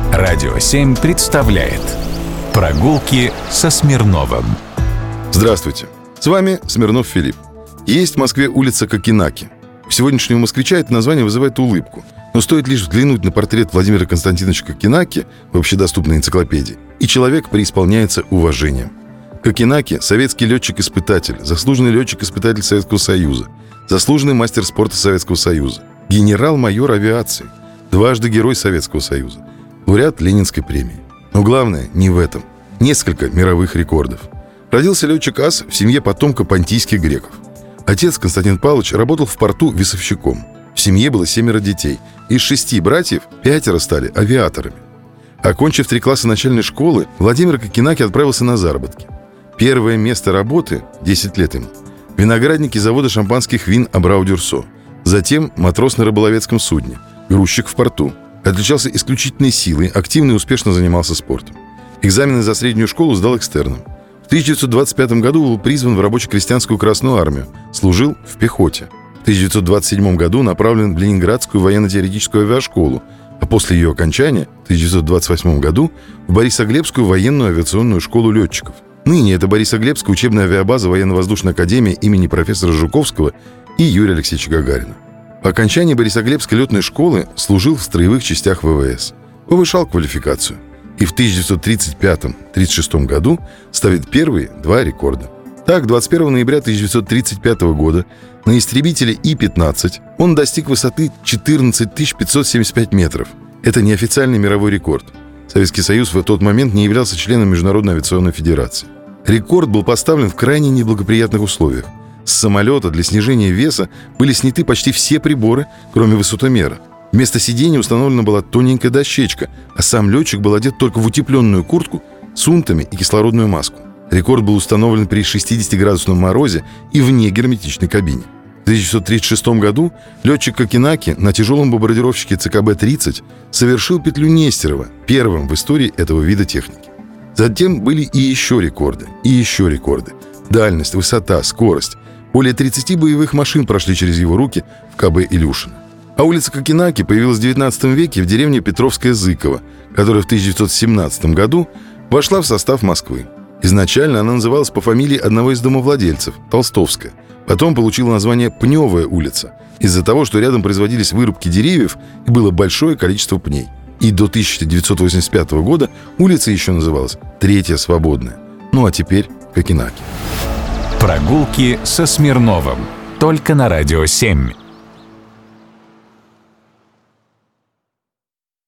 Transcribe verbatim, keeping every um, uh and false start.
Радио семь представляет «Прогулки со Смирновым». Здравствуйте, с вами Смирнов Филипп. Есть в Москве улица Кокенаки. У сегодняшнего москвича это название вызывает улыбку. Но стоит лишь взглянуть на портрет Владимира Константиновича Кокенаки в общедоступной энциклопедии, и человек преисполняется уважением. Кокенаки – советский летчик-испытатель, заслуженный летчик-испытатель Советского Союза, заслуженный мастер спорта Советского Союза, генерал-майор авиации, дважды Герой Советского Союза, лауреат Ленинской премии. Но главное не в этом. Несколько мировых рекордов. Родился летчик-ас в семье потомка понтийских греков. Отец Константин Павлович работал в порту весовщиком. В семье было семеро детей. Из шести братьев пятеро стали авиаторами. Окончив три класса начальной школы, Владимир Кокенаки отправился на заработки. Первое место работы, десять лет ему, виноградники завода шампанских вин Абрау-Дюрсо. Затем матрос на рыболовецком судне, грузчик в порту. Отличался исключительной силой, активно и успешно занимался спортом. Экзамены за среднюю школу сдал экстерном. В тысяча девятьсот двадцать пятом году был призван в рабоче-крестьянскую Красную армию, служил в пехоте. В тысяча девятьсот двадцать седьмом году направлен в Ленинградскую военно-теоретическую авиашколу, а после ее окончания, в тысяча девятьсот двадцать восьмом году, в Борисоглебскую военную авиационную школу летчиков. Ныне это Борисоглебская учебная авиабаза военно-воздушной академии имени профессора Жуковского и Юрия Алексеевича Гагарина. По окончании Борисоглебской летной школы служил в строевых частях ВВС, повышал квалификацию и в тысяча девятьсот тридцать пятом — тридцать шестом году ставит первые два рекорда. Так, двадцать первого ноября тысяча девятьсот тридцать пятого года на истребителе И пятнадцать он достиг высоты четырнадцать тысяч пятьсот семьдесят пять метров. Это неофициальный мировой рекорд. Советский Союз в тот момент не являлся членом Международной авиационной федерации. Рекорд был поставлен в крайне неблагоприятных условиях. С самолета для снижения веса были сняты почти все приборы, кроме высотомера. Вместо сидения установлена была тоненькая дощечка, а сам летчик был одет только в утепленную куртку с унтами и кислородную маску. Рекорд был установлен при шестидесятиградусном морозе и вне герметичной кабине. В тысяча девятьсот тридцать шестом году летчик Кокенаки на тяжелом бомбардировщике Цэ Ка Бэ тридцать совершил петлю Нестерова, первым в истории этого вида техники. Затем были и еще рекорды, и еще рекорды. Дальность, высота, скорость. Более тридцати боевых машин прошли через его руки в Ка Бэ Илюшино. А улица Кокенаки появилась в девятнадцатом веке в деревне Петровское-Зыково, которая в тысяча девятьсот семнадцатом году вошла в состав Москвы. Изначально она называлась по фамилии одного из домовладельцев – Толстовская. Потом получила название Пневая улица из-за того, что рядом производились вырубки деревьев и было большое количество пней. И до тысяча девятьсот восемьдесят пятого года улица еще называлась Третья Свободная. Ну а теперь Кокенаки. Прогулки со Смирновым. Только на Радио семь.